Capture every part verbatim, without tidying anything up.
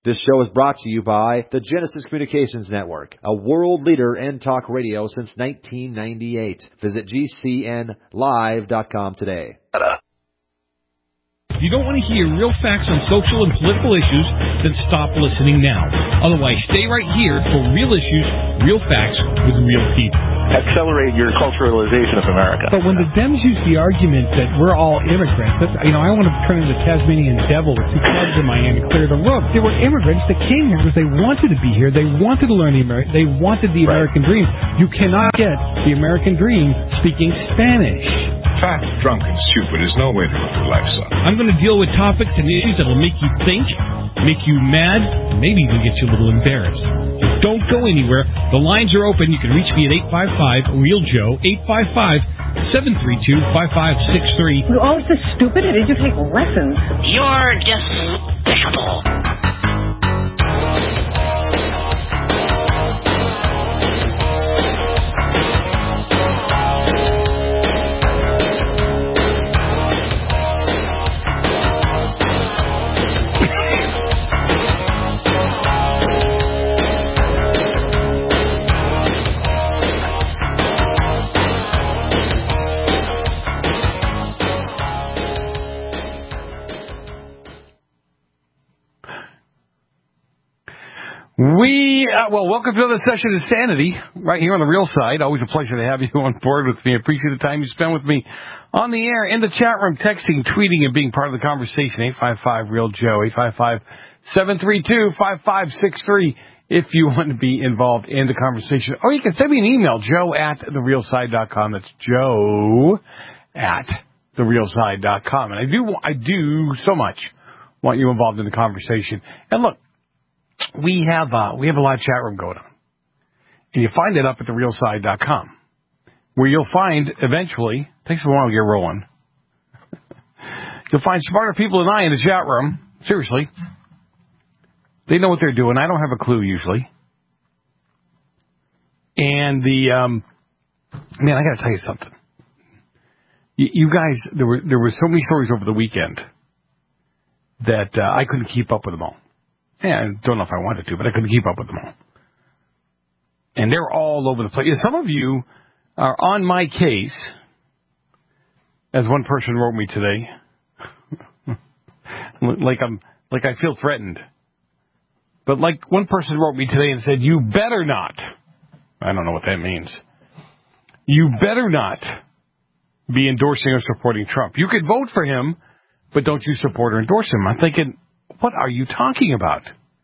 This show is brought to you by the Genesis Communications Network, a world leader in talk radio since nineteen ninety-eight. Visit G C N live dot com today. If you don't want to hear real facts on social and political issues, then stop listening now. Otherwise, stay right here for real issues, real facts with real people. Accelerate your culturalization of America. But when the Dems use the argument that we're all immigrants, that's, you know, I want to turn into the Tasmanian devil with two clubs in my hand and clear the road. They were immigrants that came here because they wanted to be here. They wanted to learn the American. They wanted the Right. American dream. You cannot get the American dream speaking Spanish. Fat, drunk, and stupid is no way to live your life, son. I'm going to deal with topics and issues that will make you think, make you mad, and maybe even get you a little embarrassed. So don't go anywhere. The lines are open. You can reach me at eight five five, real Joe, eight five five, seven three two, five five six three. You're always so stupid. Did you take lessons? You're despicable. We, uh, well, welcome to another session of Sanity, right here on the Real Side. Always a pleasure to have you on board with me. I appreciate the time you spend with me on the air, in the chat room, texting, tweeting, and being part of the conversation. eight five five, real Joe, eight five five, seven three two, five five six three, if you want to be involved in the conversation. Or you can send me an email, joe at the real side dot com. That's joe at the real side dot com. And I do, I do so much want you involved in the conversation. And look, We have uh, we have a live chat room going on, and you find it up at the real side dot com, where you'll find eventually. Takes a while to get rolling. You'll find smarter people than I in the chat room. Seriously, they know what they're doing. I don't have a clue usually. And the um, man, I got to tell you something. You, you guys, there were there were so many stories over the weekend that uh, I couldn't keep up with them all. Yeah, I don't know if I wanted to, but I couldn't keep up with them all. And they're all over the place. Some of you are on my case, as one person wrote me today. like I'm, like I feel threatened. But like one person wrote me today and said, "You better not." I don't know what that means. You better not be endorsing or supporting Trump. You could vote for him, but don't you support or endorse him. I'm thinking, what are you talking about?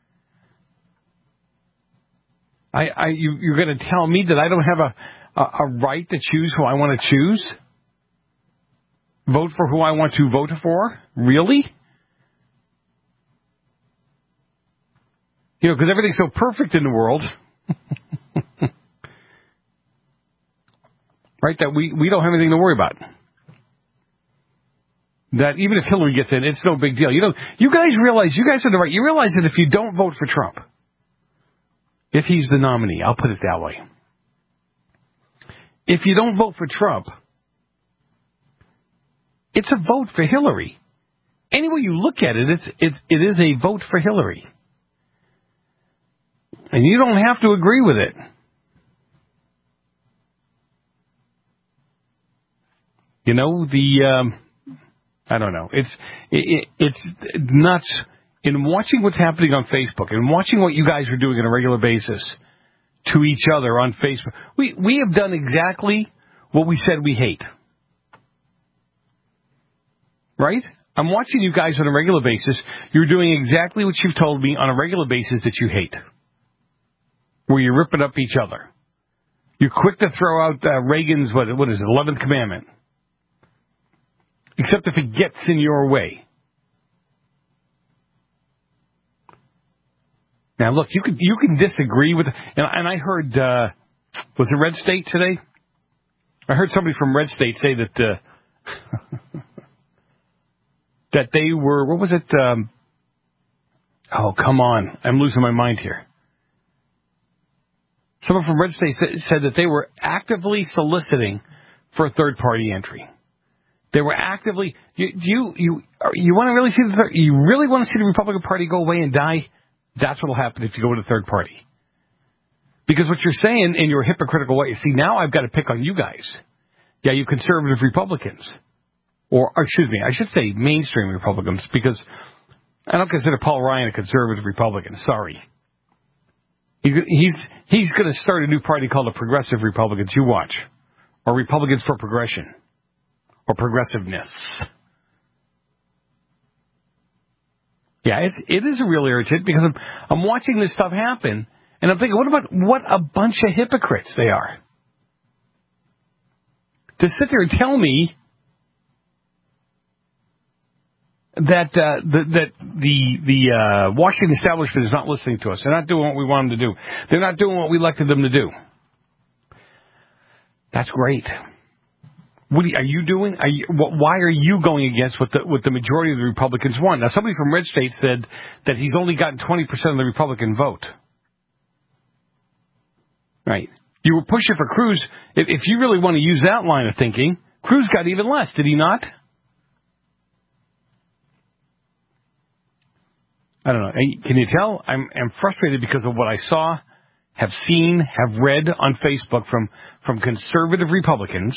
I, I, you, you're going to tell me that I don't have a, a, a right to choose who I want to choose? Vote for who I want to vote for? Really? You know, because everything's so perfect in the world. Right? That we, we don't have anything to worry about. That even if Hillary gets in, it's no big deal. You know, you guys realize, you guys are the right, you realize that if you don't vote for Trump, if he's the nominee, I'll put it that way. If you don't vote for Trump, it's a vote for Hillary. Any way you look at it, it's, it's, it is a vote for Hillary. And you don't have to agree with it. You know, the, um, I don't know. It's it, it's nuts in watching what's happening on Facebook and watching what you guys are doing on a regular basis to each other on Facebook. We we have done exactly what we said we hate. Right? I'm watching you guys on a regular basis. You're doing exactly what you've told me on a regular basis that you hate. Where you're ripping up each other. You're quick to throw out uh, Reagan's, what, what is it, eleventh commandment. Except if it gets in your way. Now, look, you can you can disagree with, and, and I heard, uh, was it Red State today? I heard somebody from Red State say that uh, that they were, what was it? Um, oh, come on, I'm losing my mind here. Someone from Red State said, said that they were actively soliciting for a third-party entry. They were actively. You you you, you want to really see the you really want to see the Republican Party go away and die? That's what will happen if you go to third party. Because what you're saying in your hypocritical way, see, now I've got to pick on you guys. Yeah, you conservative Republicans. Or, or excuse me, I should say mainstream Republicans, because I don't consider Paul Ryan a conservative Republican. Sorry. He's he's, he's going to start a new party called the Progressive Republicans. You watch. Or Republicans for Progression. Or Progressiveness. Yeah, it, it is a real irritant because I'm, I'm watching this stuff happen, and I'm thinking, what about what a bunch of hypocrites they are. To sit there and tell me that uh, the, that the the uh, Washington establishment is not listening to us. They're not doing what we want them to do. They're not doing what we elected them to do. That's great. What are you doing? Are you, why are you going against what the, what the majority of the Republicans want? Now, somebody from red state said that he's only gotten twenty percent of the Republican vote. Right. You were pushing for Cruz. If, if you really want to use that line of thinking, Cruz got even less, did he not? I don't know. Can you tell? I'm, I'm frustrated because of what I saw, have seen, have read on Facebook from, from conservative Republicans.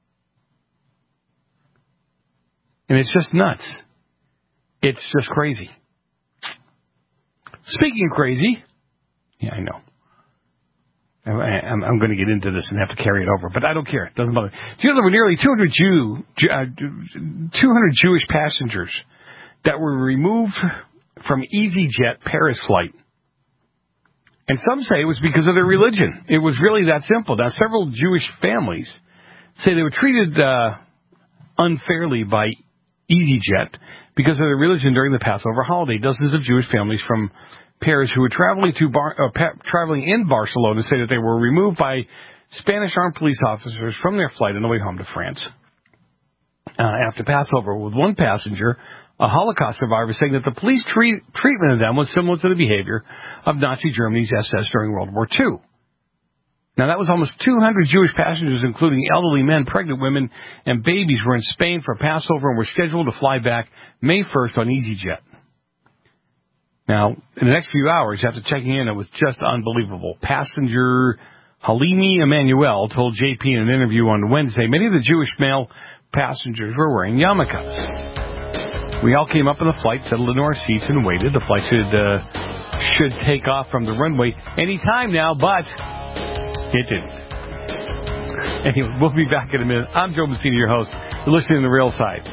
And it's just nuts. It's just crazy. Speaking of crazy, yeah, I know. I, I'm, I'm going to get into this and have to carry it over, but I don't care. It doesn't bother me. Do you know there were nearly two hundred Jew, uh, two hundred Jewish passengers that were removed from EasyJet Paris flight? And some say it was because of their religion. It was really that simple. Now, several Jewish families say they were treated uh, unfairly by EasyJet because of their religion during the Passover holiday. Dozens of Jewish families from Paris who were traveling to Bar- uh, pa- traveling in Barcelona say that they were removed by Spanish armed police officers from their flight on the way home to France uh, after Passover, with one passenger, a Holocaust survivor, saying that the police treat- treatment of them was similar to the behavior of Nazi Germany's S S during World War Two. Now, that was almost two hundred Jewish passengers, including elderly men, pregnant women, and babies, were in Spain for Passover and were scheduled to fly back May first on EasyJet. Now, in the next few hours, after checking in, it was just unbelievable. Passenger Halimi Emmanuel told J P in an interview on Wednesday many of the Jewish male passengers were wearing yarmulkes. We all came up on the flight, settled into our seats, and waited. The flight should, uh, should take off from the runway any time now, but it didn't. Anyway, we'll be back in a minute. I'm Joe Messina, your host. You're listening to The Real Side.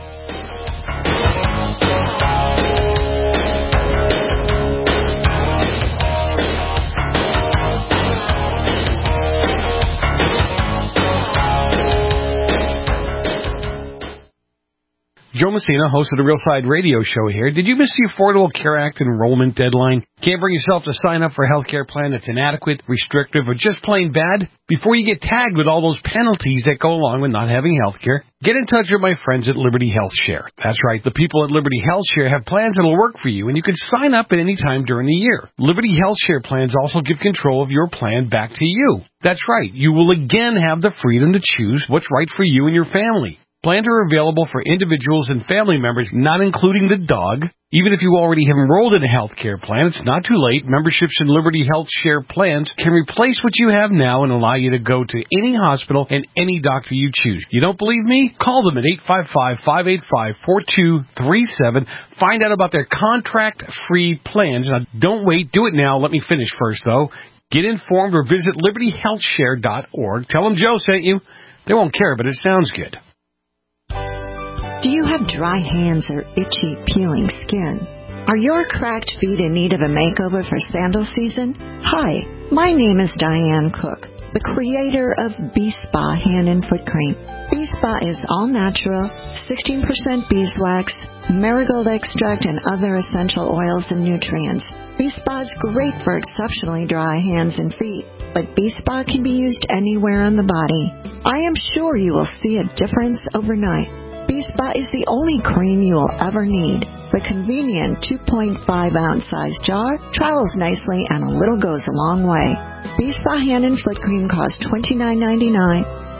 Joe Messina, host of the Real Side radio show here. Did you miss the Affordable Care Act enrollment deadline? Can't bring yourself to sign up for a health care plan that's inadequate, restrictive, or just plain bad? Before you get tagged with all those penalties that go along with not having health care, get in touch with my friends at Liberty Health Share. That's right, the people at Liberty Health Share have plans that'll work for you, and you can sign up at any time during the year. Liberty Health Share plans also give control of your plan back to you. That's right, you will again have the freedom to choose what's right for you and your family. Plans are available for individuals and family members, not including the dog. Even if you already have enrolled in a health care plan, it's not too late. Memberships in Liberty Health Share plans can replace what you have now and allow you to go to any hospital and any doctor you choose. You don't believe me? Call them at eight five five, five eight five, four two three seven. Find out about their contract-free plans. Now, don't wait. Do it now. Let me finish first, though. Get informed or visit liberty health share dot org. Tell them Joe sent you. They won't care, but it sounds good. Do you have dry hands or itchy, peeling skin? Are your cracked feet in need of a makeover for sandal season? Hi, my name is Diane Cook, the creator of B-Spa Hand and Foot Cream. B-Spa is all natural, sixteen percent beeswax, marigold extract, and other essential oils and nutrients. B-Spa is great for exceptionally dry hands and feet, but B-Spa can be used anywhere on the body. I am sure you will see a difference overnight. B-Spa is the only cream you will ever need. The convenient two point five ounce size jar travels nicely, and a little goes a long way. B-Spa Hand and Foot Cream costs twenty-nine ninety-nine.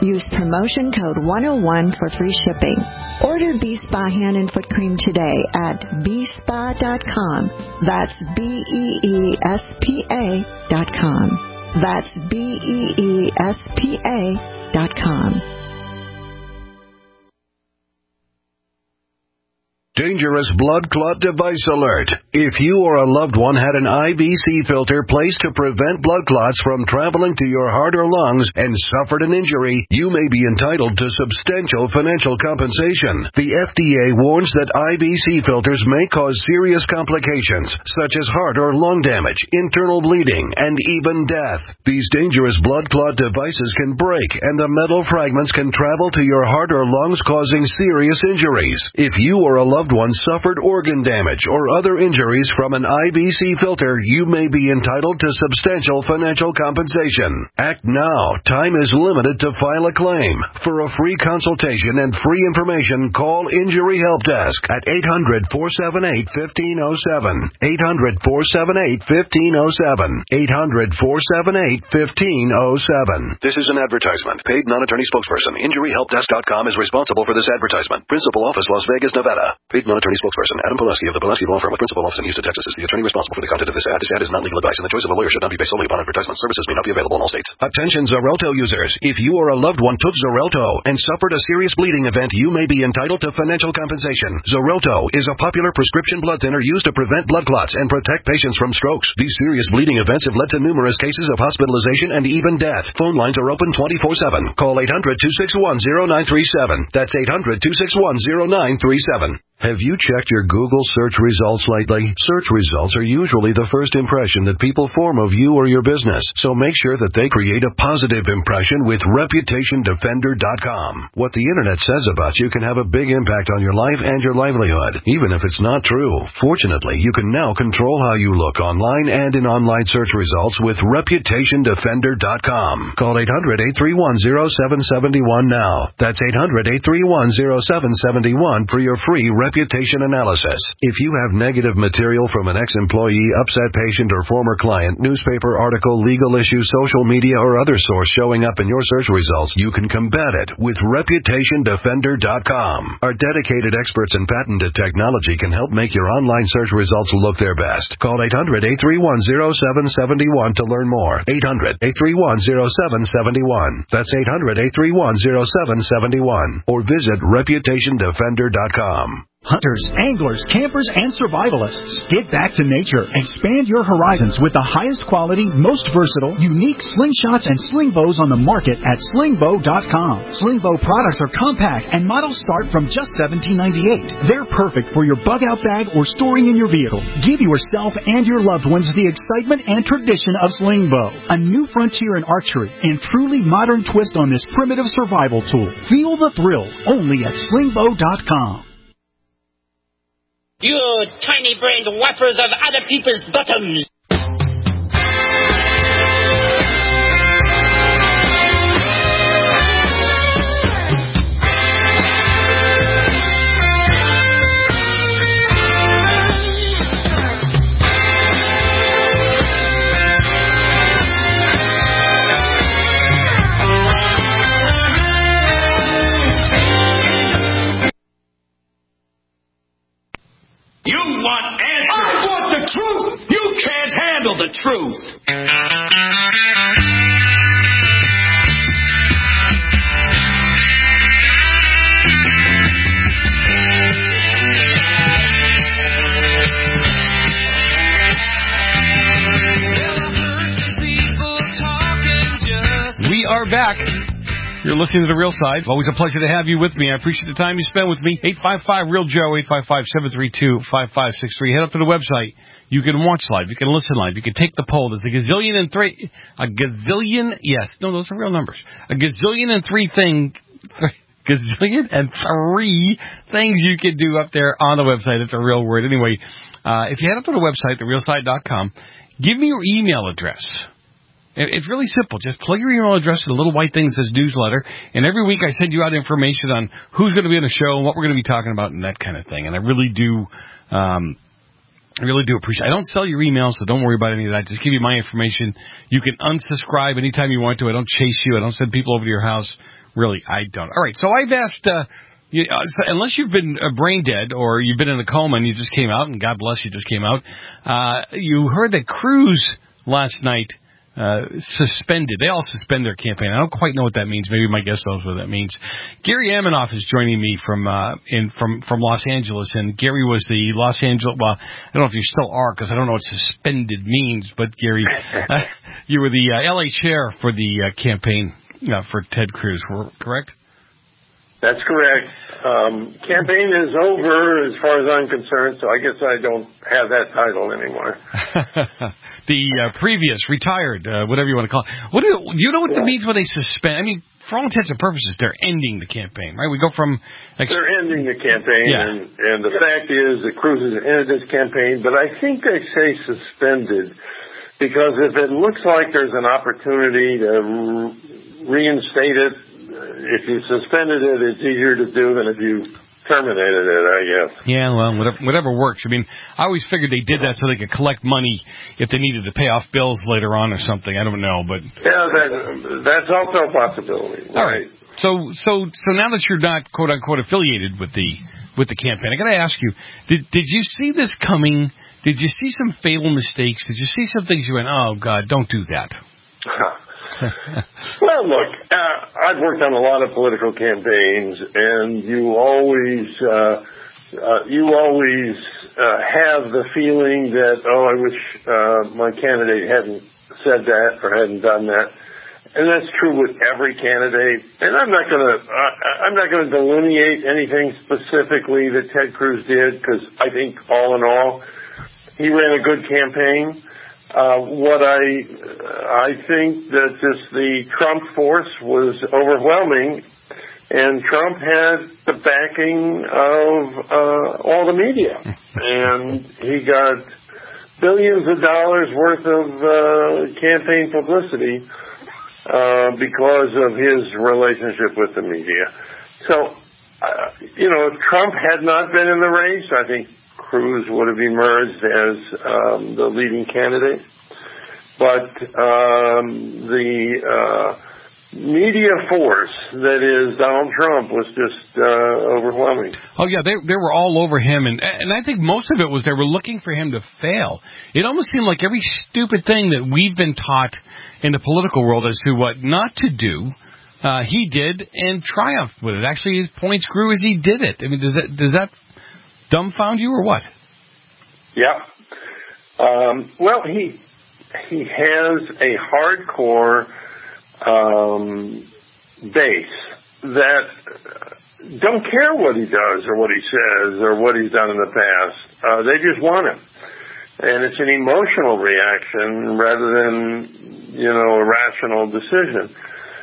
Use promotion code one oh one for free shipping. Order B-Spa Hand and Foot Cream today at b spa dot com. That's B E E S P A dot com. That's B E E S P A dot com. Dangerous blood clot device alert. If you or a loved one had an I V C filter placed to prevent blood clots from traveling to your heart or lungs and suffered an injury, you may be entitled to substantial financial compensation. The F D A warns that I V C filters may cause serious complications, such as heart or lung damage, internal bleeding, and even death. These dangerous blood clot devices can break, and the metal fragments can travel to your heart or lungs, causing serious injuries. If you or a loved one suffered organ damage or other injuries from an I V C filter, you may be entitled to substantial financial compensation. Act now. Time is limited to file a claim. For a free consultation and free information, call Injury Help Desk at eight hundred, four seven eight, one five zero seven. eight hundred, four seven eight, one five zero seven. eight hundred, four seven eight, one five zero seven. This is an advertisement. Paid non-attorney spokesperson. Injury Help Desk dot com is responsible for this advertisement. Principal office, Las Vegas, Nevada. Paid non-attorney spokesperson Adam Pulaski of the Pulaski Law Firm with principal office in Houston, Texas is the attorney responsible for the content of this ad. This ad is not legal advice, and the choice of a lawyer should not be based solely upon advertisement. Services may not be available in all states. Attention Xarelto users. If you or a loved one took Xarelto and suffered a serious bleeding event, you may be entitled to financial compensation. Xarelto is a popular prescription blood thinner used to prevent blood clots and protect patients from strokes. These serious bleeding events have led to numerous cases of hospitalization and even death. Phone lines are open twenty-four seven. Call eight hundred, two six one, zero nine three seven. That's eight hundred, two six one, zero nine three seven. Have you checked your Google search results lately? Search results are usually the first impression that people form of you or your business, so make sure that they create a positive impression with Reputation Defender dot com. What the Internet says about you can have a big impact on your life and your livelihood, even if it's not true. Fortunately, you can now control how you look online and in online search results with Reputation Defender dot com. Call eight hundred, eight three one, zero seven seven one now. That's eight hundred, eight three one, zero seven seven one for your free reputation analysis. If you have negative material from an ex-employee, upset patient, or former client, newspaper article, legal issue, social media, or other source showing up in your search results, you can combat it with Reputation Defender dot com. Our dedicated experts in patented technology can help make your online search results look their best. Call eight hundred, eight three one, zero seven seven one to learn more. eight hundred, eight three one, zero seven seven one. That's eight hundred, eight three one, zero seven seven one. Or visit Reputation Defender dot com. Hunters, anglers, campers, and survivalists. Get back to nature. Expand your horizons with the highest quality, most versatile, unique slingshots and sling bows on the market at sling bow dot com. Sling bow products are compact and models start from just seventeen ninety-eight. They're perfect for your bug-out bag or storing in your vehicle. Give yourself and your loved ones the excitement and tradition of sling bow, a new frontier in archery and truly modern twist on this primitive survival tool. Feel the thrill only at sling bow dot com. You tiny-brained whappers of other people's bottoms! You want answers. I want the truth. You can't handle the truth. We are back. You're listening to The Real Side. Always a pleasure to have you with me. I appreciate the time you spend with me. eight five five, real Joe, eight five five, seven three two, five five six three. Head up to the website. You can watch live. You can listen live. You can take the poll. There's a gazillion and three, a gazillion, yes, no, those are real numbers. A gazillion and three thing, th- gazillion and three things you can do up there on the website. It's a real word. Anyway, uh, if you head up to the website, the real side dot com, give me your email address. It's really simple. Just plug your email address in a little white thing that says newsletter, and every week I send you out information on who's going to be on the show and what we're going to be talking about and that kind of thing. And I really do, um, I really do appreciate it. I don't sell your emails, so don't worry about any of that. Just give you my information. You can unsubscribe anytime you want to. I don't chase you. I don't send people over to your house. Really, I don't. All right, so I've asked, uh, you, uh, so unless you've been uh, brain dead or you've been in a coma and you just came out, and God bless you just came out, uh, you heard that Cruz last night uh, suspended. They all suspend their campaign. I don't quite know what that means. Maybe my guest knows what that means. Gary Aminoff is joining me from uh, in from from Los Angeles, and Gary was the Los Angeles. Well, I don't know if you still are because I don't know what suspended means. But Gary, uh, you were the uh, L A chair for the uh, campaign uh, for Ted Cruz, correct? That's correct. Um, campaign is over as far as I'm concerned, so I guess I don't have that title anymore. the uh, previous, retired, uh, whatever you want to call it. What do, do you know what yeah. it means when they suspend? I mean, for all intents and purposes, they're ending the campaign, right? We go from... Ex- they're ending the campaign, yeah. and, and the fact is that Cruz has ended his campaign, but I think they say suspended because if it looks like there's an opportunity to re- reinstate it, if you suspended it, it's easier to do than if you terminated it, I guess. Yeah, well, whatever, whatever works. I mean, I always figured they did that so they could collect money if they needed to pay off bills later on or something. I don't know, but... Yeah, that, that's also a possibility. All right. So, so, so now that you're not, quote-unquote, affiliated with the with the campaign, I got to ask you, did did you see this coming? Did you see some fatal mistakes? Did you see some things you went, oh, God, don't do that? Well, look, uh, I've worked on a lot of political campaigns, and you always, uh, uh, you always uh, have the feeling that, oh, I wish uh, my candidate hadn't said that or hadn't done that, and that's true with every candidate. And I'm not going to, uh, I'm not going to delineate anything specifically that Ted Cruz did because I think all in all, he ran a good campaign. Uh, what I, I think that just the Trump force was overwhelming, and Trump had the backing of uh, all the media, and he got billions of dollars worth of uh, campaign publicity uh, because of his relationship with the media. So, uh, you know, if Trump had not been in the race, I think Cruz would have emerged as um, the leading candidate. But um, the uh, media force that is Donald Trump was just uh, overwhelming. Oh, yeah, they they were all over him. And, and I think most of it was they were looking for him to fail. It almost seemed like every stupid thing that we've been taught in the political world as to what not to do, uh, he did and triumphed with it. Actually, his points grew as he did it. I mean, does that, does that dumbfound you or what? Yeah. Um, well, he he has a hardcore um, base that don't care what he does or what he says or what he's done in the past. Uh, they just want him. And it's an emotional reaction rather than, you know, a rational decision.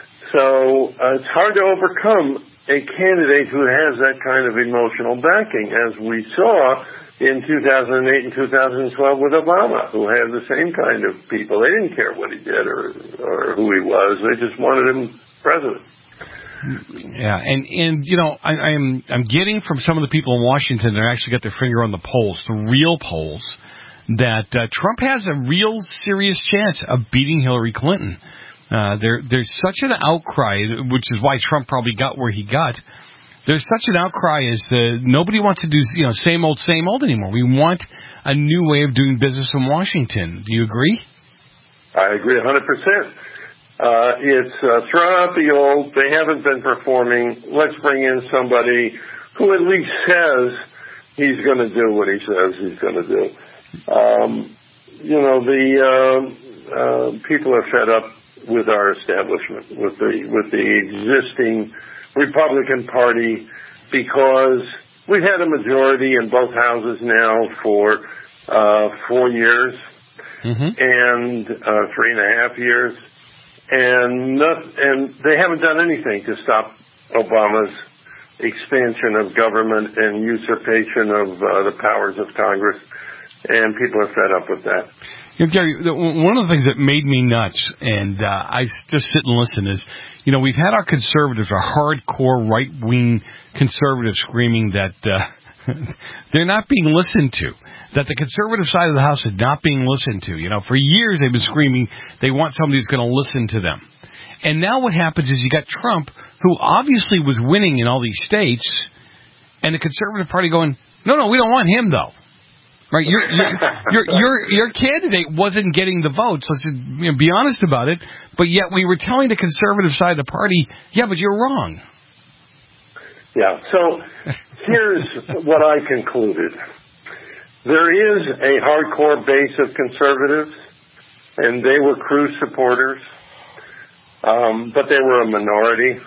So uh, it's hard to overcome a candidate who has that kind of emotional backing, as we saw in two thousand eight and two thousand twelve with Obama, who had the same kind of people. They didn't care what he did or, or who he was. They just wanted him president. Yeah, and, and you know, I, I'm I'm getting from some of the people in Washington that actually got their finger on the polls, the real polls, that uh, Trump has a real serious chance of beating Hillary Clinton. Uh, there, there's such an outcry, which is why Trump probably got where he got. There's such an outcry as the nobody wants to do, you know, same old, same old anymore. We want a new way of doing business in Washington. Do you agree? I agree one hundred percent. Uh, it's uh, throw out the old. They haven't been performing. Let's bring in somebody who at least says he's going to do what he says he's going to do. Um, you know, the uh, uh, people are fed up with our establishment, with the with the existing Republican Party, because we've had a majority in both houses now for uh, four years mm-hmm. and uh, three and a half years, and not, and they haven't done anything to stop Obama's expansion of government and usurpation of uh, the powers of Congress, and people are fed up with that. You know, Gary, one of the things that made me nuts, and uh, I just sit and listen, is, you know, we've had our conservatives, our hardcore right-wing conservatives screaming that uh, they're not being listened to, that the conservative side of the house is not being listened to. You know, for years they've been screaming they want somebody who's going to listen to them. And now what happens is you got Trump, who obviously was winning in all these states, and the Conservative Party going, no, no, we don't want him, though. Right? Your your your your, your candidate wasn't getting the votes. Let's you know, be honest about it. But yet we were telling the conservative side of the party, yeah, but you're wrong. Yeah. So here's what I concluded. There is a hardcore base of conservatives, and they were Cruz supporters, um, but they were a minority.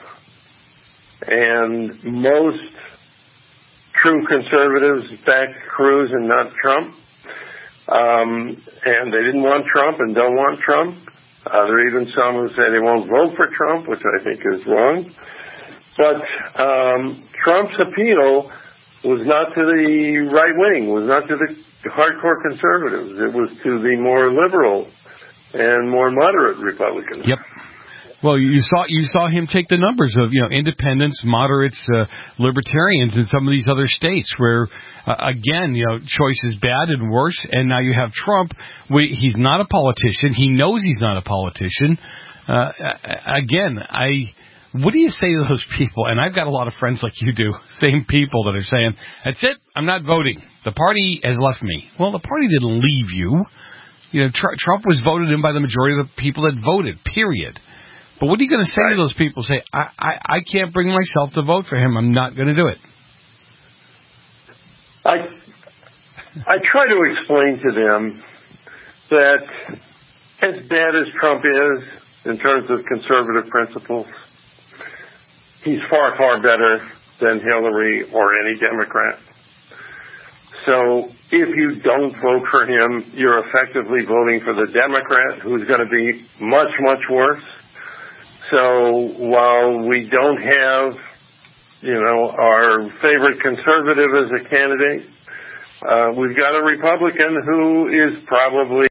And most true conservatives backed Cruz and not Trump. Um, and they didn't want Trump and don't want Trump. Uh, there are even some who say they won't vote for Trump, which I think is wrong. But um, Trump's appeal was not to the right wing, was not to the hardcore conservatives. It was to the more liberal and more moderate Republicans. Yep. Well, you saw you saw him take the numbers of you know independents, moderates, uh, libertarians in some of these other states where, uh, again, you know, choice is bad and worse. And now you have Trump. We, he's not a politician. He knows he's not a politician. Uh, again, I. What do you say to those people? And I've got a lot of friends like you do, same people that are saying, "That's it. I'm not voting. The party has left me." Well, the party didn't leave you. You know, tr- Trump was voted in by the majority of the people that voted. Period. But what are you going to say right. to those people? Say, I, I, I can't bring myself to vote for him. I'm not going to do it. I I try to explain to them that as bad as Trump is in terms of conservative principles, he's far, far better than Hillary or any Democrat. So if you don't vote for him, you're effectively voting for the Democrat, who's going to be much, much worse. So while we don't have, you know, our favorite conservative as a candidate, uh, we've got a Republican who is probably...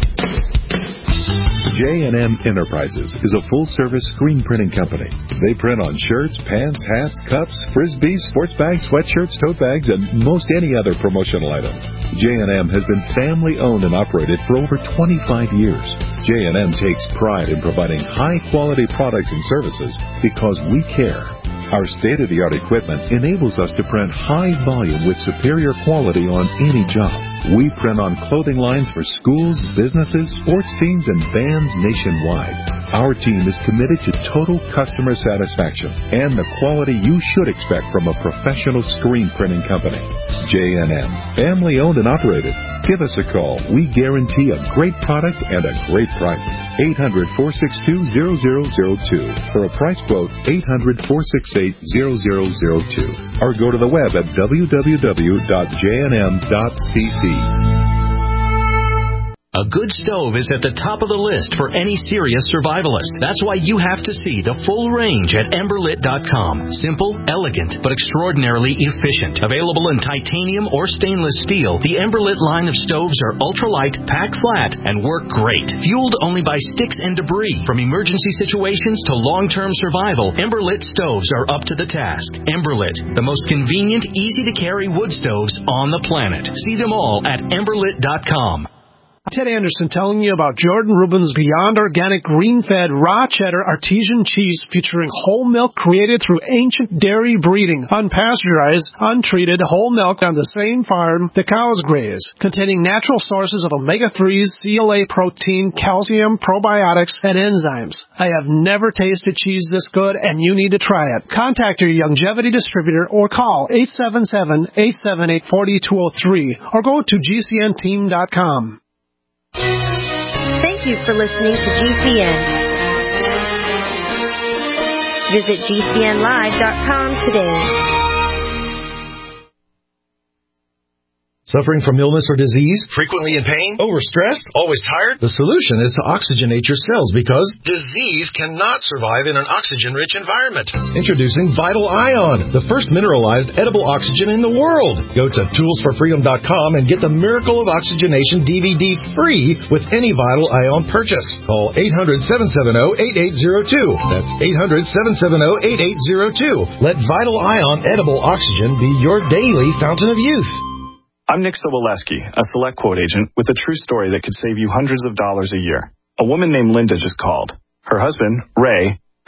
J and M Enterprises is a full-service screen printing company. They print on shirts, pants, hats, cups, frisbees, sports bags, sweatshirts, tote bags, and most any other promotional items. J and M has been family-owned and operated for over twenty-five years. J and M takes pride in providing high-quality products and services because we care. Our state-of-the-art equipment enables us to print high volume with superior quality on any job. We print on clothing lines for schools, businesses, sports teams, and bands nationwide. Our team is committed to total customer satisfaction and the quality you should expect from a professional screen printing company. J and M, family-owned and operated. Give us a call. We guarantee a great product and a great price. eight hundred, four six two, zero zero zero two. For a price quote, eight hundred, four six eight, zero zero zero two. Or go to the web at w w w dot j n m dot c c. A good stove is at the top of the list for any serious survivalist. That's why you have to see the full range at Emberlit dot com. Simple, elegant, but extraordinarily efficient. Available in titanium or stainless steel, the Emberlit line of stoves are ultralight, pack flat, and work great. Fueled only by sticks and debris. From emergency situations to long-term survival, Emberlit stoves are up to the task. Emberlit, the most convenient, easy-to-carry wood stoves on the planet. See them all at Emberlit dot com. Ted Anderson telling you about Jordan Rubin's Beyond Organic Green-Fed Raw Cheddar Artesian Cheese featuring whole milk created through ancient dairy breeding, unpasteurized, untreated whole milk on the same farm the cows graze, containing natural sources of omega threes, C L A protein, calcium, probiotics, and enzymes. I have never tasted cheese this good, and you need to try it. Contact your Longevity distributor or call eight seven seven, eight seven eight, four two zero three or go to g c n team dot com. Thank you for listening to G C N. Visit g c n live dot com today. Suffering from illness or disease? Frequently in pain? Overstressed? Always tired? The solution is to oxygenate your cells because disease cannot survive in an oxygen-rich environment. Introducing Vital Ion, the first mineralized edible oxygen in the world. Go to tools for freedom dot com and get the Miracle of Oxygenation D V D free with any Vital Ion purchase. Call eight hundred, seven seven zero, eight eight zero two. That's eight hundred, seven seven zero, eight eight zero two. Let Vital Ion edible oxygen be your daily fountain of youth. I'm Nick Soboleski, a Select Quote agent with a true story that could save you hundreds of dollars a year. A woman named Linda just called. Her husband, Ray,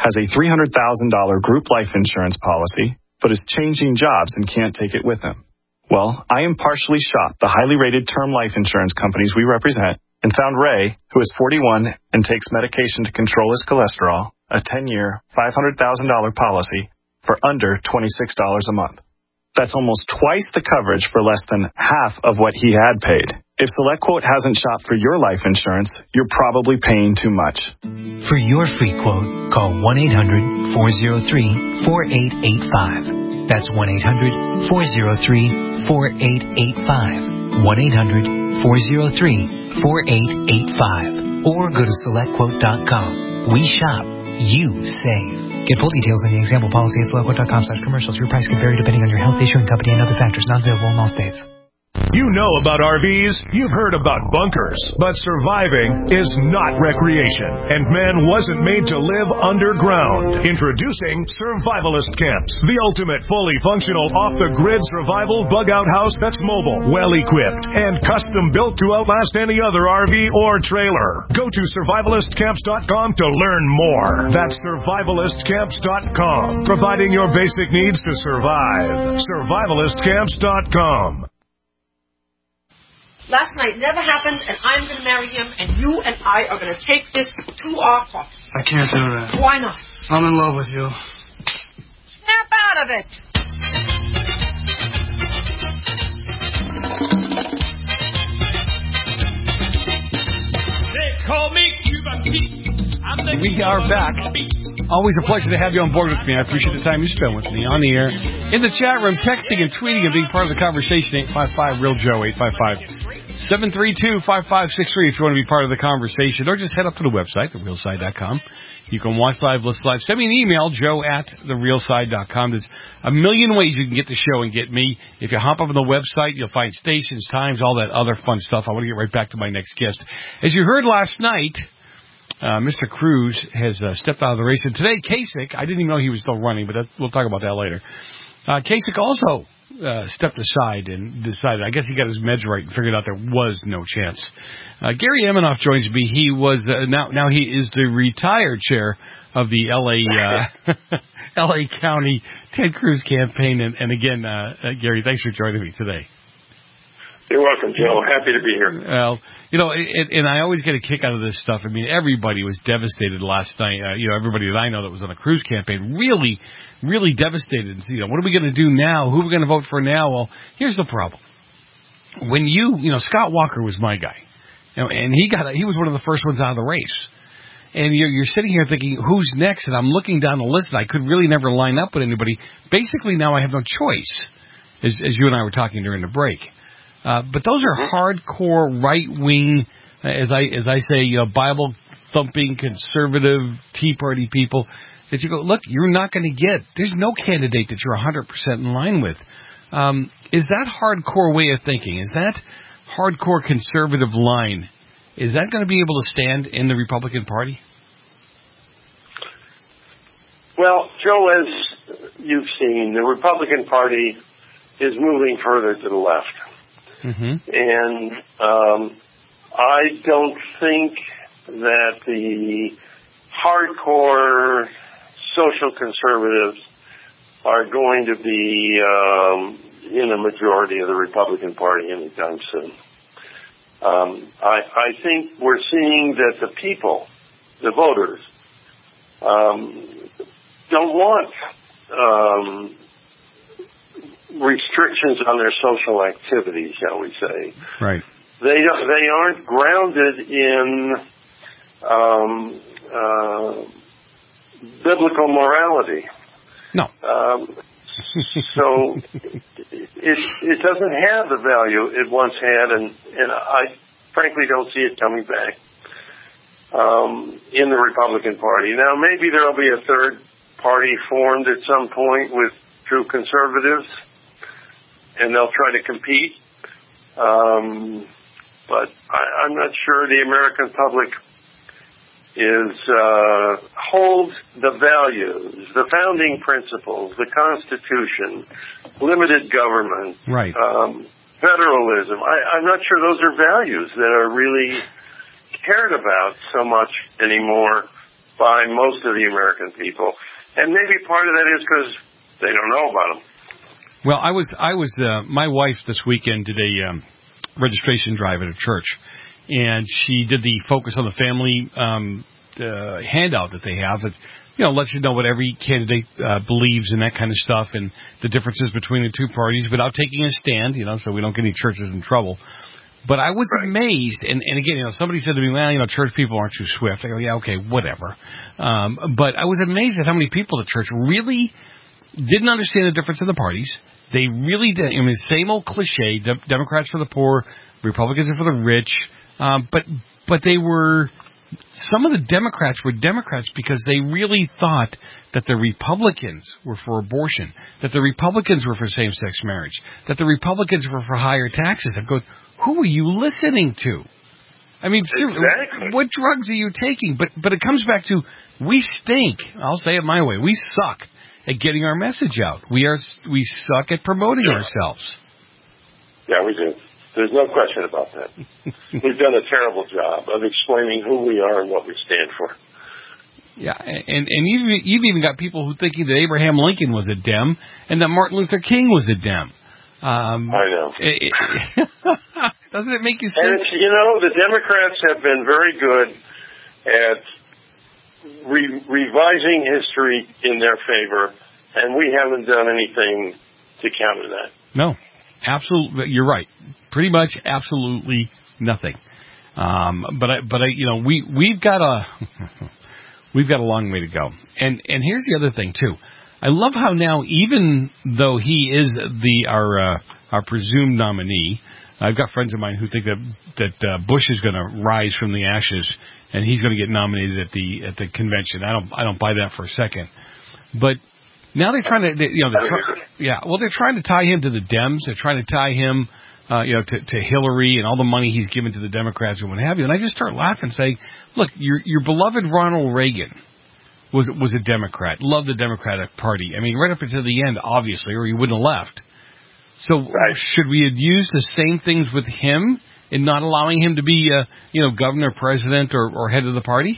has a three hundred thousand dollars group life insurance policy, but is changing jobs and can't take it with him. Well, I impartially shot the highly rated term life insurance companies we represent and found Ray, who is forty-one and takes medication to control his cholesterol, a ten-year, five hundred thousand dollars policy for under twenty-six dollars a month. That's almost twice the coverage for less than half of what he had paid. If SelectQuote hasn't shot for your life insurance, you're probably paying too much. For your free quote, call one eight hundred, four oh three, four eight eight five. That's one eight hundred, four oh three, four eight eight five. one eight hundred, four oh three, four eight eight five. Or go to select quote dot com. We shop, you save. Get full details in the example policy at select quote dot com slash commercials. Your price can vary depending on your health, issuing company, and other factors not available in all states. You know about R Vs, you've heard about bunkers, but surviving is not recreation, and man wasn't made to live underground. Introducing Survivalist Camps, the ultimate fully functional off-the-grid survival bug-out house that's mobile, well-equipped, and custom-built to outlast any other R V or trailer. Go to survivalist camps dot com to learn more. That's survivalist camps dot com, providing your basic needs to survive. survivalist camps dot com. Last night never happened, and I'm going to marry him, and you and I are going to take this to our coffin. I can't do that. Why not? I'm in love with you. Snap out of it. They call me Cuban Pete. I'm the We are back. Always a pleasure to have you on board with me. I appreciate the time you spend with me on the air, in the chat room, texting and tweeting and being part of the conversation. eight five five real joe, eight five five, seven three two, five five six three if you want to be part of the conversation. Or just head up to the website, the real side dot com. You can watch live, listen live. Send me an email, joe at the real side dot com. There's a million ways you can get the show and get me. If you hop up on the website, you'll find stations, times, all that other fun stuff. I want to get right back to my next guest. As you heard last night, Uh, Mister Cruz has uh, stepped out of the race. And today, Kasich, I didn't even know he was still running, but that, we'll talk about that later. Uh, Kasich also uh, stepped aside and decided, I guess he got his meds right and figured out there was no chance. Uh, Gary Eminoff joins me. He was, uh, now, now he is the retired chair of the L A uh, L A County Ted Cruz campaign. And, and again, uh, uh, Gary, thanks for joining me today. You're welcome, Joe. Happy to be here. Well, you know, it, and I always get a kick out of this stuff. I mean, everybody was devastated last night. Uh, you know, everybody that I know that was on a Cruz campaign really, really devastated. You know, what are we going to do now? Who are we going to vote for now? Well, here's the problem. When you, you know, Scott Walker was my guy, you know, and he got, he was one of the first ones out of the race. And you're, you're sitting here thinking, who's next? And I'm looking down the list, and I could really never line up with anybody. Basically, now I have no choice, as, as you and I were talking during the break. Uh, but those are hardcore right-wing, uh, as I as I say, you know, Bible-thumping, conservative, Tea Party people that you go, look, you're not going to get. There's no candidate that you're one hundred percent in line with. Um, is that hardcore way of thinking? Is that hardcore conservative line? Is that going to be able to stand in the Republican Party? Well, Joe, as you've seen, the Republican Party is moving further to the left. Mm-hmm. And um, I don't think that the hardcore social conservatives are going to be um, in a majority of the Republican Party anytime soon. Um, I, I think we're seeing that the people, the voters, um, don't want um, restrictions on their social activities, shall we say. Right. They don't, they aren't grounded in um, uh, biblical morality. No. Um, so it it doesn't have the value it once had, and, and I frankly don't see it coming back um, in the Republican Party. Now, maybe there will be a third party formed at some point with true conservatives, and they'll try to compete. Um, but I, I'm not sure the American public is uh, holds the values, the founding principles, the Constitution, limited government, right. um, federalism. I, I'm not sure those are values that are really cared about so much anymore by most of the American people. And maybe part of that is because they don't know about them. Well, I was, I was, uh, my wife this weekend did a um, registration drive at a church, and she did the Focus on the Family um, uh, handout that they have that, you know, lets you know what every candidate uh, believes and that kind of stuff and the differences between the two parties without taking a stand, you know, so we don't get any churches in trouble. But I was right. amazed, and, and again, you know, somebody said to me, well, you know, church people aren't too swift. I go, yeah, okay, whatever. Um, but I was amazed at how many people at church really didn't understand the difference in the parties. They really did. I mean, same old cliche, de- Democrats for the poor, Republicans are for the rich. Um, but but they were, some of the Democrats were Democrats because they really thought that the Republicans were for abortion, that the Republicans were for same-sex marriage, that the Republicans were for higher taxes. I go, who are you listening to? I mean, exactly. What drugs are you taking? But but it comes back to, we stink. I'll say it my way. We suck at getting our message out. We are we suck at promoting yeah. ourselves. Yeah, we do. There's no question about that. We've done a terrible job of explaining who we are and what we stand for. Yeah, and and you've, you've even got people who thinking that Abraham Lincoln was a Dem and that Martin Luther King was a Dem. Um, I know. It, it, doesn't it make you sick? And, you know, the Democrats have been very good at re- revising history in their favor, and we haven't done anything to counter that. No, absolutely. You're right. Pretty much absolutely nothing. Um, but I, but I, you know, we we've got a we've got a long way to go. And and here's the other thing too. I love how now, even though he is the our uh, our presumed nominee, I've got friends of mine who think that that uh, Bush is going to rise from the ashes and he's going to get nominated at the at the convention. I don't I don't buy that for a second. But now they're trying to, they, you know, they're try, yeah, well, they're trying to tie him to the Dems. They're trying to tie him, uh, you know, to, to Hillary and all the money he's given to the Democrats and what have you. And I just start laughing, saying, look, your your beloved Ronald Reagan was was a Democrat, loved the Democratic Party. I mean, right up until the end, obviously, or he wouldn't have left. So right. should we have used the same things with him in not allowing him to be, uh, you know, governor, president, or, or head of the party?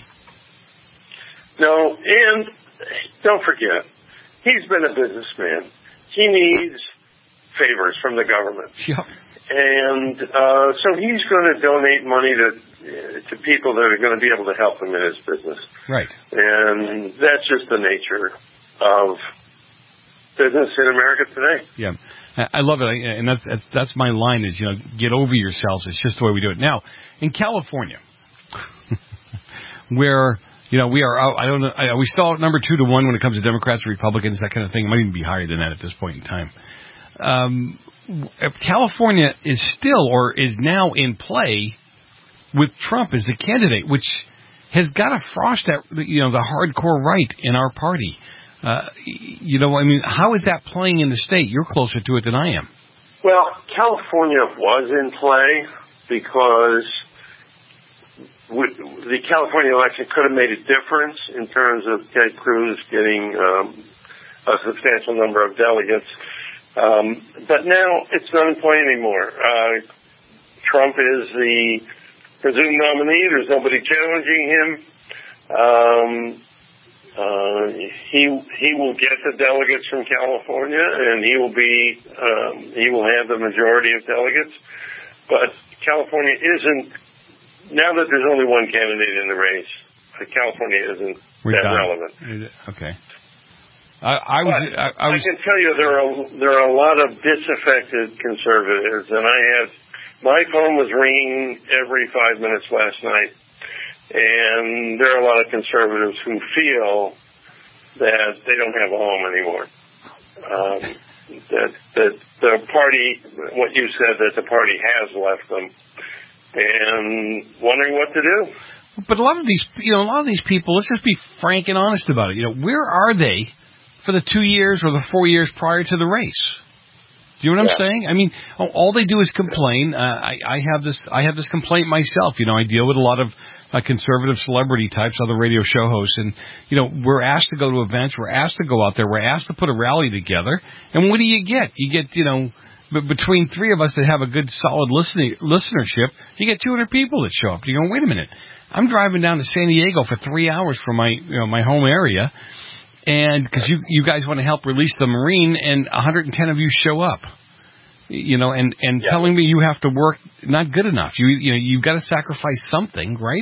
No, and don't forget, he's been a businessman. He needs favors from the government. Yep. And uh, so he's going to donate money to to people that are going to be able to help him in his business. Right. And that's just the nature of business in America today. Yeah. I love it. And that's, that's, that's my line is, you know, get over yourselves. It's just the way we do it. Now, in California, where, you know, we are out, I don't know, are we still out number two to one when it comes to Democrats and Republicans, that kind of thing? It might even be higher than that at this point in time. Um, if California is still or is now in play with Trump as the candidate, which has got to frost that, you know, the hardcore right in our party. Uh, you know, I mean, how is that playing in the state? You're closer to it than I am. Well, California was in play because the California election could have made a difference in terms of Ted Cruz getting um, a substantial number of delegates. Um, but now it's not in play anymore. Uh, Trump is the presumed nominee. There's nobody challenging him. Um, uh, he he will get the delegates from California, and he will be um, he will have the majority of delegates. But California isn't. Now that there's only one candidate in the race, California isn't We're that done. relevant. Okay. I, I was. I, I was. I can tell you there are there are a lot of disaffected conservatives, and I had my phone was ringing every five minutes last night, and there are a lot of conservatives who feel that they don't have a home anymore. Um, that that the party, what you said, that the party has left them, and wondering what to do. But a lot of these, you know, a lot of these people. Let's just be frank and honest about it. You know, where are they for the two years or the four years prior to the race? Do you know what I'm yeah. saying? I mean, all they do is complain. Uh, I, I have this, I have this complaint myself. You know, I deal with a lot of uh, conservative celebrity types, other radio show hosts, and you know, we're asked to go to events, we're asked to go out there, we're asked to put a rally together, and what do you get? You get, you know, b- between three of us that have a good, solid listening listenership, you get two hundred people that show up. You go, wait a minute. I'm driving down to San Diego for three hours from my you know my home area, and because you you guys want to help release the Marine, and one hundred ten of you show up, you know, and and yeah. telling me you have to work not good enough. You you know you've got to sacrifice something, right?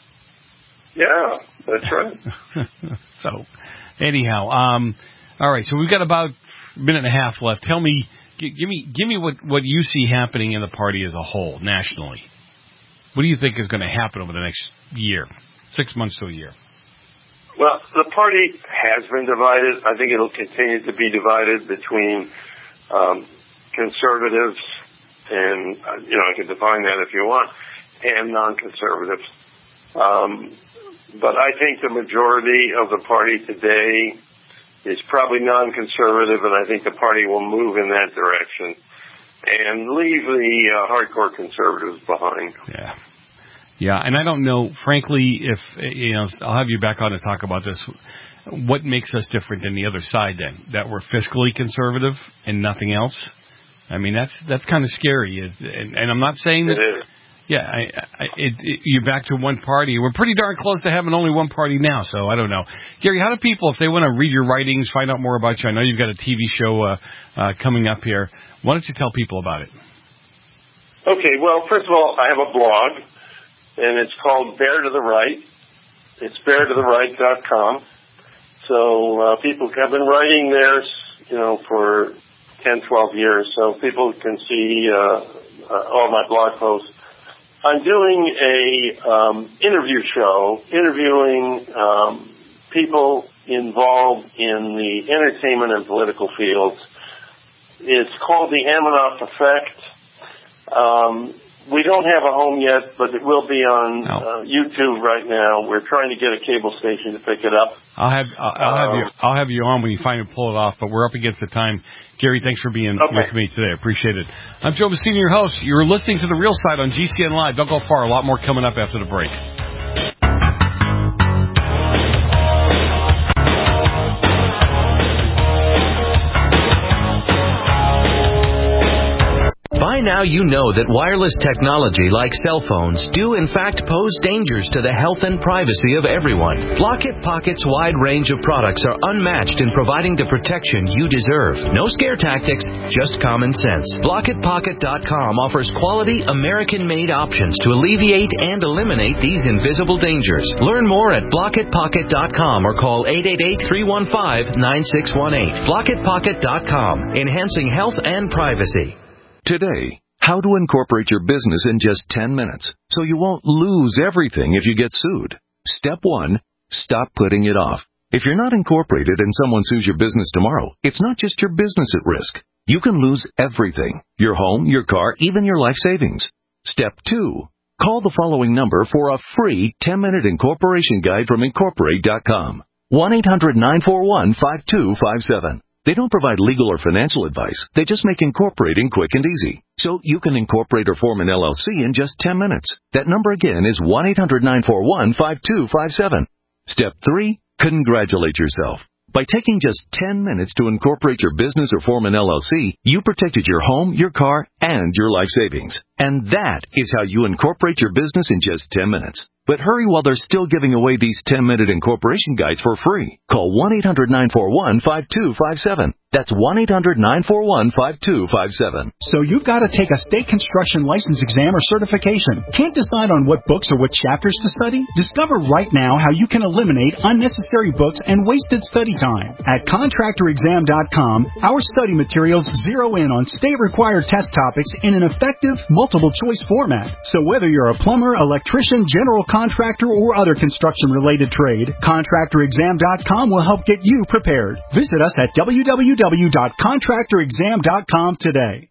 Yeah, that's right. So, anyhow, um, all right. So we've got about a minute and a half left. Tell me, g- give me, give me what, what you see happening in the party as a whole, nationally. What do you think is going to happen over the next year, six months to a year? Well, the party has been divided. I think it'll continue to be divided between um, conservatives and, uh, you know, I can define that if you want, and non-conservatives. Um, But I think the majority of the party today is probably non-conservative, and I think the party will move in that direction and leave the uh, hardcore conservatives behind. Yeah. Yeah, and I don't know, frankly, if, you know, I'll have you back on to talk about this. What makes us different than the other side then? That we're fiscally conservative and nothing else? I mean, that's that's kind of scary. And, and I'm not saying that... It is. Yeah, I, I, it, it, you're back to one party. We're pretty darn close to having only one party now, so I don't know. Gary, how do people, if they want to read your writings, find out more about you? I know you've got a T V show uh, uh, coming up here. Why don't you tell people about it? Okay, well, first of all, I have a blog, and it's called Bear to the Right. It's bear to the right dot com. So uh, people have been writing there, you know, for ten, twelve years, so people can see uh, uh, all my blog posts. I'm doing a um, interview show, interviewing um, people involved in the entertainment and political fields. It's called the Amanoff Effect. Um, we don't have a home yet, but it will be on no. uh, YouTube right now. We're trying to get a cable station to pick it up. I'll have I'll, I'll um, have you I'll have you on when you finally pull it off. But we're up against the time. Gary, thanks for being okay. with me today. I appreciate it. I'm Joe Messina, your host. You're listening to The Real Side on G C N Live. Don't go far. A lot more coming up after the break. By now you know that wireless technology like cell phones do in fact pose dangers to the health and privacy of everyone. Blockit Pocket's wide range of products are unmatched in providing the protection you deserve. No scare tactics, just common sense. Blockit Pocket dot com offers quality American-made options to alleviate and eliminate these invisible dangers. Learn more at Blockit Pocket dot com or call eight eight eight, three one five, nine six one eight. Blockit Pocket dot com, enhancing health and privacy. Today, how to incorporate your business in just ten minutes so you won't lose everything if you get sued. Step one, stop putting it off. If you're not incorporated and someone sues your business tomorrow, it's not just your business at risk. You can lose everything, your home, your car, even your life savings. Step two, call the following number for a free ten-minute incorporation guide from Incorporate dot com. one eight hundred, nine four one, five two five seven. They don't provide legal or financial advice. They just make incorporating quick and easy. So you can incorporate or form an L L C in just ten minutes. That number again is one eight hundred, nine four one, five two five seven. Step three, congratulate yourself. By taking just ten minutes to incorporate your business or form an L L C, you protected your home, your car, and your life savings. And that is how you incorporate your business in just ten minutes. But hurry while they're still giving away these ten-minute incorporation guides for free. Call one eight hundred, nine four one, five two five seven. That's one eight hundred, nine four one, five two five seven. So you've got to take a state construction license exam or certification. Can't decide on what books or what chapters to study? Discover right now how you can eliminate unnecessary books and wasted study time. At contractor exam dot com, our study materials zero in on state-required test topics in an effective, multiple-choice format. So whether you're a plumber, electrician, general contractor, or other construction-related trade, contractor exam dot com will help get you prepared. Visit us at w w w dot contractor exam dot com today.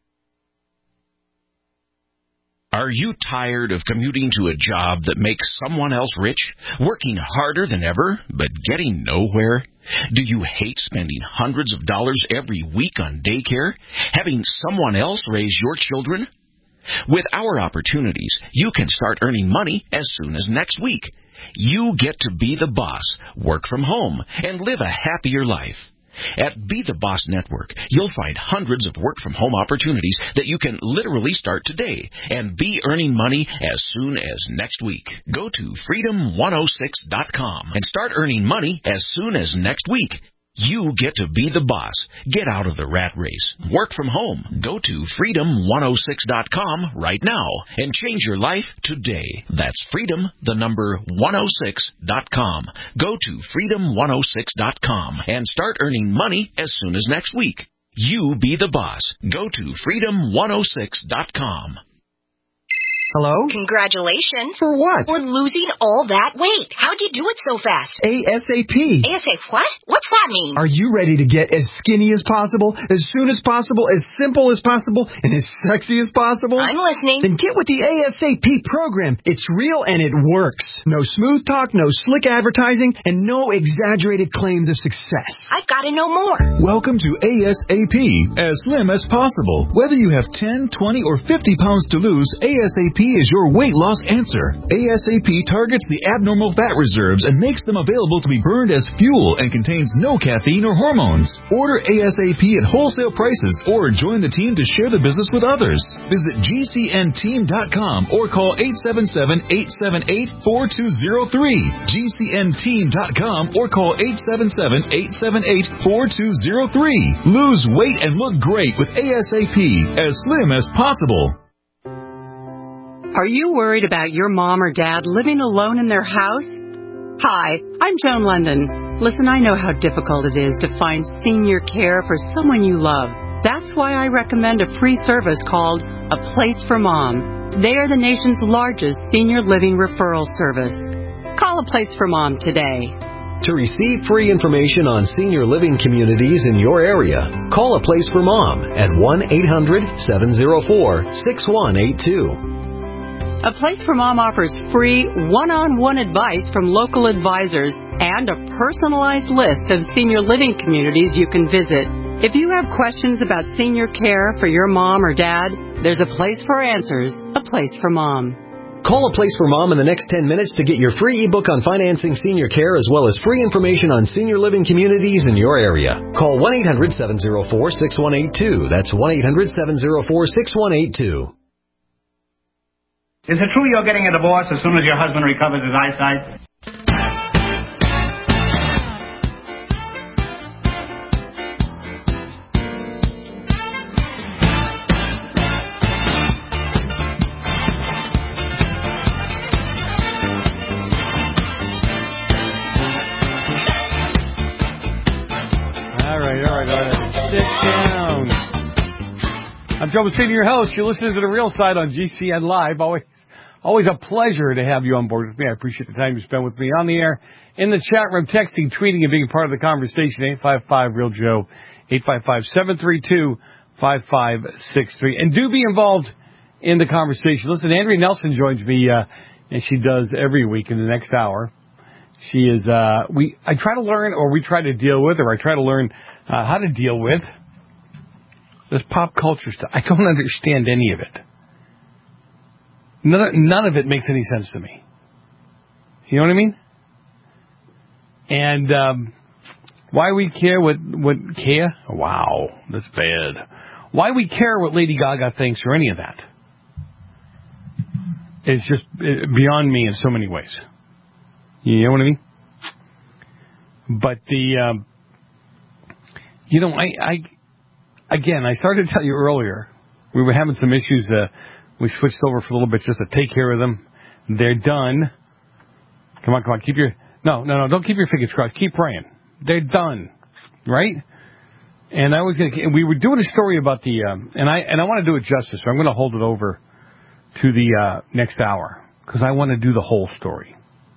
Are you tired of commuting to a job that makes someone else rich, working harder than ever, but getting nowhere? Do you hate spending hundreds of dollars every week on daycare, having someone else raise your children? With our opportunities, you can start earning money as soon as next week. You get to be the boss, work from home, and live a happier life. At Be the Boss Network, you'll find hundreds of work-from-home opportunities that you can literally start today and be earning money as soon as next week. Go to freedom one oh six dot com and start earning money as soon as next week. You get to be the boss. Get out of the rat race. Work from home. Go to freedom one oh six dot com right now and change your life today. That's freedom, the number one oh six dot com. Go to freedom one oh six dot com and start earning money as soon as next week. You be the boss. Go to freedom one oh six dot com. Hello? Congratulations. For what? For losing all that weight. How'd you do it so fast? ASAP. ASAP what? What's that mean? Are you ready to get as skinny as possible, as soon as possible, as simple as possible, and as sexy as possible? I'm listening. Then get with the ASAP program. It's real and it works. No smooth talk, no slick advertising, and no exaggerated claims of success. I've got to know more. Welcome to ASAP, as slim as possible. Whether you have ten, twenty, or fifty pounds to lose, ASAP is your weight loss answer. ASAP targets the abnormal fat reserves and makes them available to be burned as fuel and contains no caffeine or hormones. Order ASAP at wholesale prices or join the team to share the business with others. Visit G C N team dot com or call eight seven seven, eight seven eight, four two zero three. G C N team dot com or call eight seven seven, eight seven eight, four two zero three. Lose weight and look great with ASAP, as slim as possible. Are you worried about your mom or dad living alone in their house? Hi, I'm Joan London. Listen, I know how difficult it is to find senior care for someone you love. That's why I recommend a free service called A Place for Mom. They are the nation's largest senior living referral service. Call A Place for Mom today. To receive free information on senior living communities in your area, call A Place for Mom at one eight hundred, seven oh four, six one eight two. A Place for Mom offers free one-on-one advice from local advisors and a personalized list of senior living communities you can visit. If you have questions about senior care for your mom or dad, there's a place for answers, A Place for Mom. Call A Place for Mom in the next ten minutes to get your free ebook on financing senior care as well as free information on senior living communities in your area. Call one eight hundred, seven oh four, six one eight two. That's one eight hundred, seven oh four, six one eight two. Is it true you're getting a divorce as soon as your husband recovers his eyesight? All right, all right, all right. Sit down. I'm Joe Messina, your host. You're listening to The Real Side on G C N Live. Always, always a pleasure to have you on board with me. I appreciate the time you spend with me on the air, in the chat room, texting, tweeting, and being part of the conversation. eight five five, real Joe, eight five five, seven three two, five five six three. And do be involved in the conversation. Listen, Andrea Nelson joins me, uh, and she does every week in the next hour. She is, uh, we, I try to learn, or we try to deal with, or I try to learn uh, how to deal with this pop culture stuff. I don't understand any of it. None, none of it makes any sense to me. You know what I mean? And um, why we care what what care? Wow, that's bad. Why we care what Lady Gaga thinks or any of that is just beyond me in so many ways. You know what I mean? But the, um, you know, I, I. Again, I started to tell you earlier, we were having some issues. Uh, we switched over for a little bit just to take care of them. They're done. Come on, come on. Keep your... No, no, no. Don't keep your fingers crossed. Keep praying. They're done. Right? And I was going to... We were doing a story about the... Um, and I and I want to do it justice, so I'm going to hold it over to the uh, next hour, because I want to do the whole story.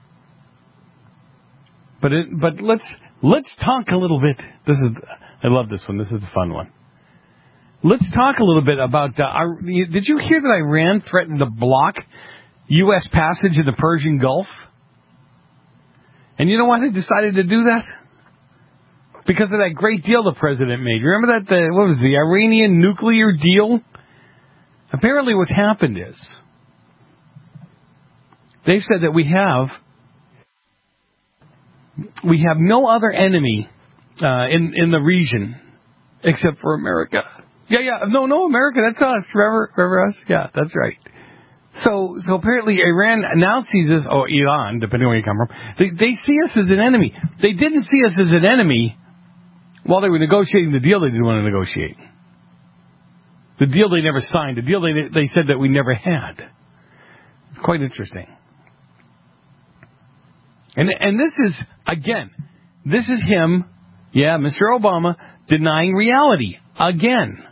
But it, but let's let's talk a little bit. This is... I love this one. This is a fun one. Let's talk a little bit about, uh, our, did you hear that Iran threatened to block U S passage in the Persian Gulf? And you know why they decided to do that? Because of that great deal the president made. Remember that, the, what was it, the Iranian nuclear deal? Apparently what's happened is, they've said that we have, we have no other enemy uh, in in the region, except for America. Yeah, yeah, no, no, America, that's us. Remember, remember us? Yeah, that's right. So, so apparently Iran now sees us, or Iran, depending on where you come from, they, they see us as an enemy. They didn't see us as an enemy while they were negotiating the deal they didn't want to negotiate. The deal they never signed, the deal they they said that we never had. It's quite interesting. And and this is, again, this is him, yeah, Mister Obama, denying reality again.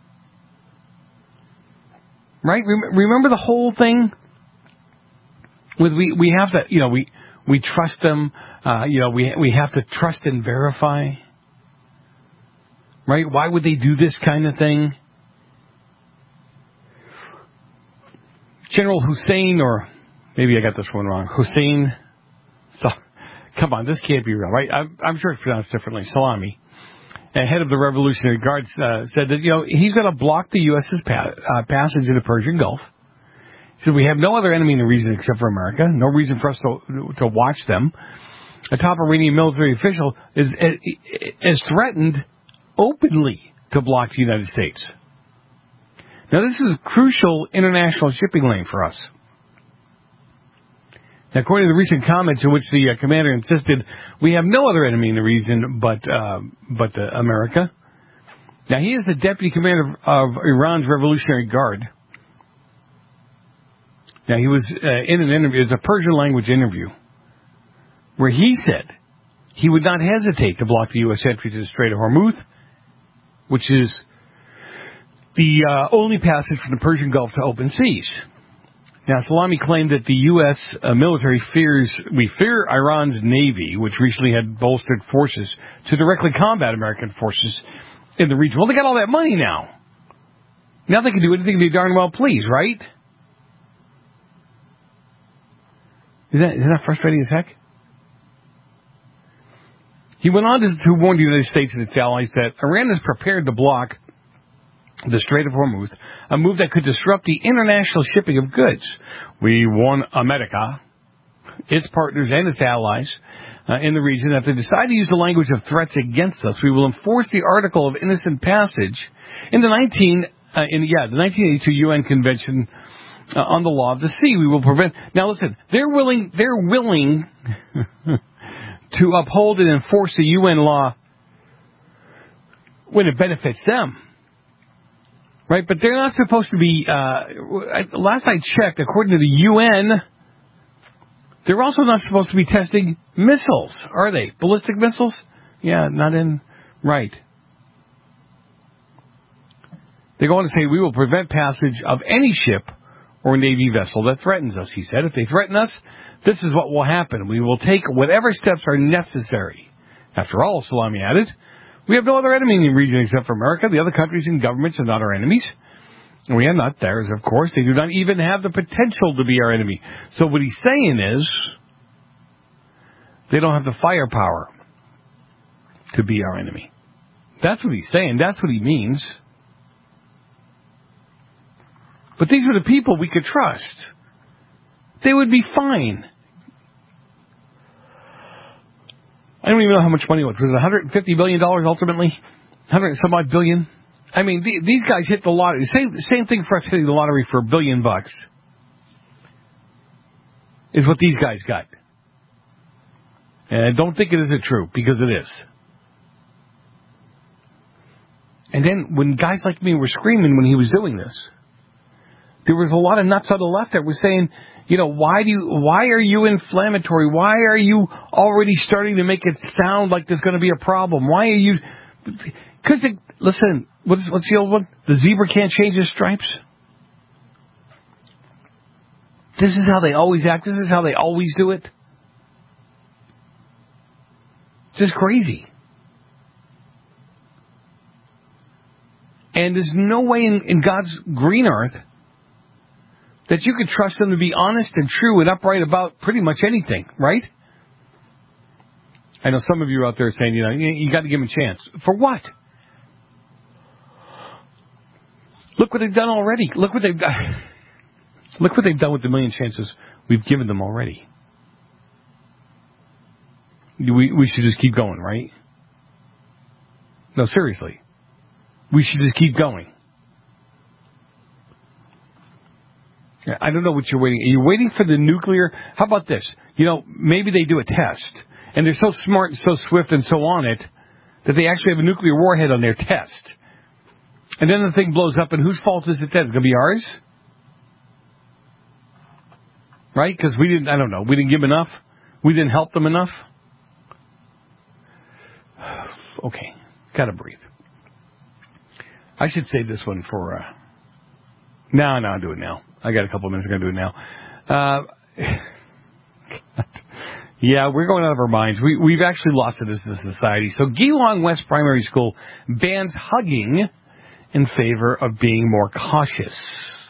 Right? Remember the whole thing with we, we have to, you know, we, we trust them, uh, you know, we, we have to trust and verify. Right? Why would they do this kind of thing? General Hussein, or maybe I got this one wrong, Hussein, so, come on, this can't be real, right? I'm, I'm sure it's pronounced differently, Salami. Head of the Revolutionary Guards uh, said that, you know, he's going to block the U S pa- uh, passage in the Persian Gulf. He said, we have no other enemy in the region except for America. No reason for us to to watch them. A top Iranian military official is is threatened openly to block the United States. Now, this is a crucial international shipping lane for us. Now, according to the recent comments in which the uh, commander insisted, we have no other enemy in the region but uh, but uh, America. Now, he is the deputy commander of, of Iran's Revolutionary Guard. Now, he was uh, in an interview, it's a Persian language interview, where he said he would not hesitate to block the U S entry to the Strait of Hormuz, which is the uh, only passage from the Persian Gulf to open seas. Now, Salami claimed that the U S uh, military fears, we fear Iran's Navy, which recently had bolstered forces to directly combat American forces in the region. Well, they got all that money now. Now they can do anything they darn well please, right? Is that, isn't that frustrating as heck? He went on to, to warn the United States and its allies that Iran is prepared to block the Strait of Hormuz, a move that could disrupt the international shipping of goods. We warn America, its partners, and its allies uh, in the region that if they decide to use the language of threats against us, we will enforce the Article of Innocent Passage in the nineteen uh, in yeah the nineteen eighty-two U N Convention uh, on the Law of the Sea. We will prevent. Now, listen, they're willing. They're willing to uphold and enforce the U N law when it benefits them. Right, but they're not supposed to be, uh, last I checked, according to the U N, they're also not supposed to be testing missiles, are they? Ballistic missiles? Yeah, not in, right. They go on to say, we will prevent passage of any ship or Navy vessel that threatens us, he said. If they threaten us, this is what will happen. We will take whatever steps are necessary. After all, Salami added, we have no other enemy in the region except for America. The other countries and governments are not our enemies. And we are not theirs, of course. They do not even have the potential to be our enemy. So what he's saying is, they don't have the firepower to be our enemy. That's what he's saying. That's what he means. But these were the people we could trust. They would be fine. I don't even know how much money it was. Was it one hundred fifty billion dollars ultimately? one hundred some odd billion? I mean, the, these guys hit the lottery. Same, same thing for us hitting the lottery for a billion bucks. Is what these guys got. And I don't think it isn't true, because it is. And then when guys like me were screaming when he was doing this, there was a lot of nuts on the left that were saying, you know, why do you, why are you inflammatory? Why are you already starting to make it sound like there's going to be a problem? Why are you, because, listen, what's, what's the old one? The zebra can't change his stripes. This is how they always act. This is how they always do it. It's just crazy. And there's no way in, in God's green earth that you could trust them to be honest and true and upright about pretty much anything, right? I know some of you out there saying, you know, you, you got to give them a chance. For what? Look what they've done already. Look what they've done. Look what they've done with the million chances we've given them already. We, we should just keep going, right? No, seriously. We should just keep going. I don't know what you're waiting. Are you waiting for the nuclear? How about this? You know, maybe they do a test, and they're so smart and so swift and so on it that they actually have a nuclear warhead on their test. And then the thing blows up, and whose fault is it then? It's going to be ours? Right? Because we didn't, I don't know, we didn't give them enough? We didn't help them enough? Okay, gotta breathe. I should save this one for, uh, no, no, I'll do it now. I got a couple of minutes, I'm going to do it now. Uh, yeah, we're going out of our minds. We, we've actually lost it as a society. So Geelong West Primary School bans hugging in favor of being more cautious.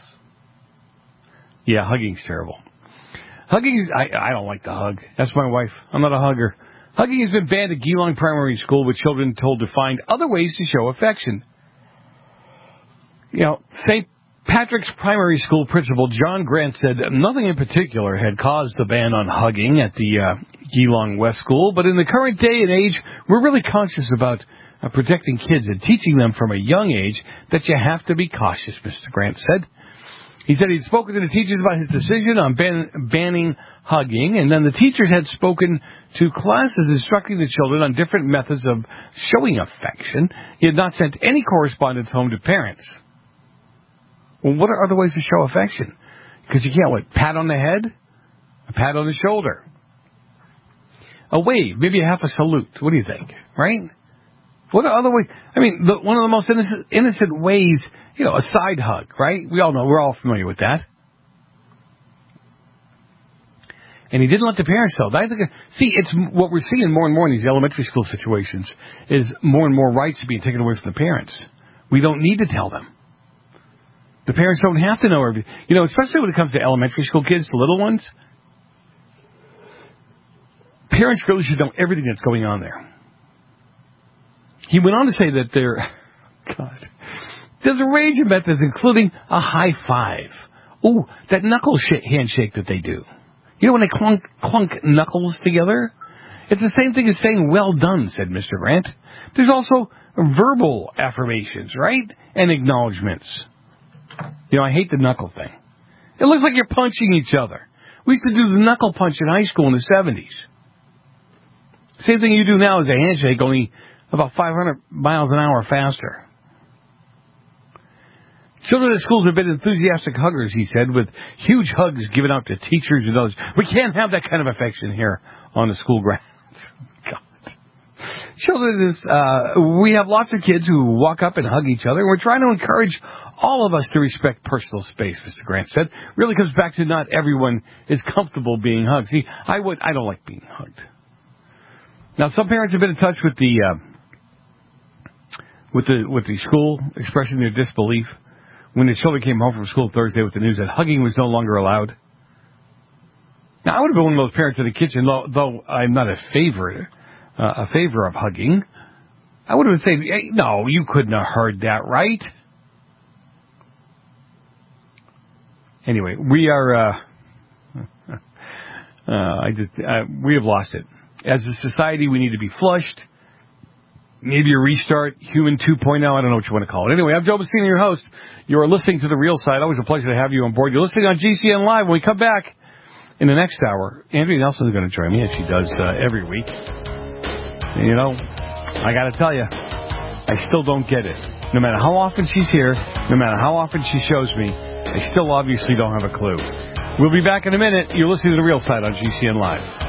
Yeah, hugging's terrible. Hugging is, I, I don't like to hug. That's my wife. I'm not a hugger. Hugging has been banned at Geelong Primary School, with children told to find other ways to show affection. You know, Saint Patrick's Primary School principal John Grant said nothing in particular had caused the ban on hugging at the uh, Geelong West School, but in the current day and age, we're really conscious about uh, protecting kids and teaching them from a young age that you have to be cautious, Mister Grant said. He said he'd spoken to the teachers about his decision on ban- banning hugging, and then the teachers had spoken to classes instructing the children on different methods of showing affection. He had not sent any correspondence home to parents. Well, what are other ways to show affection? Because you can't, what, pat on the head? A pat on the shoulder? A wave, maybe a half a salute. What do you think? Right? What are other ways? I mean, the, one of the most innocent, innocent ways, you know, a side hug, right? We all know, we're all familiar with that. And he didn't let the parents know. I think, see, it's what we're seeing more and more in these elementary school situations is more and more rights being taken away from the parents. We don't need to tell them. The parents don't have to know everything. You know, especially when it comes to elementary school kids, the little ones. Parents really should know everything that's going on there. He went on to say that there, God, there's a range of methods, including a high five. Ooh, that knuckle sh- handshake that they do. You know when they clunk, clunk knuckles together? It's the same thing as saying, well done, said Mister Grant. There's also verbal affirmations, right? And acknowledgments. You know, I hate the knuckle thing. It looks like you're punching each other. We used to do the knuckle punch in high school in the seventies. Same thing you do now is a handshake, only about five hundred miles an hour faster. Children at schools have been enthusiastic huggers, he said, with huge hugs given out to teachers and others. We can't have that kind of affection here on the school grounds. God. Children, is, uh, we have lots of kids who walk up and hug each other. We're trying to encourage all of us to respect personal space, Mister Grant said. Really comes back to not everyone is comfortable being hugged. See, I would, I don't like being hugged. Now, some parents have been in touch with the, uh, with the, with the school, expressing their disbelief when the children came home from school Thursday with the news that hugging was no longer allowed. Now, I would have been one of those parents in the kitchen, though, though I'm not a favorite, uh, a favor of hugging. I would have said, hey, no, you couldn't have heard that, right? Anyway, we are, uh, uh, I just, uh, we have lost it. As a society, we need to be flushed. Maybe a restart, human two point oh, I don't know what you want to call it. Anyway, I'm Joe Messina, your host. You are listening to The Real Side. Always a pleasure to have you on board. You're listening on G C N Live. When we come back in the next hour, Andrea Nelson is going to join me, as she does uh, every week. And, you know, I got to tell you, I still don't get it. No matter how often she's here, no matter how often she shows me, I still obviously don't have a clue. We'll be back in a minute. You're listening to The Real Side on G C N Live.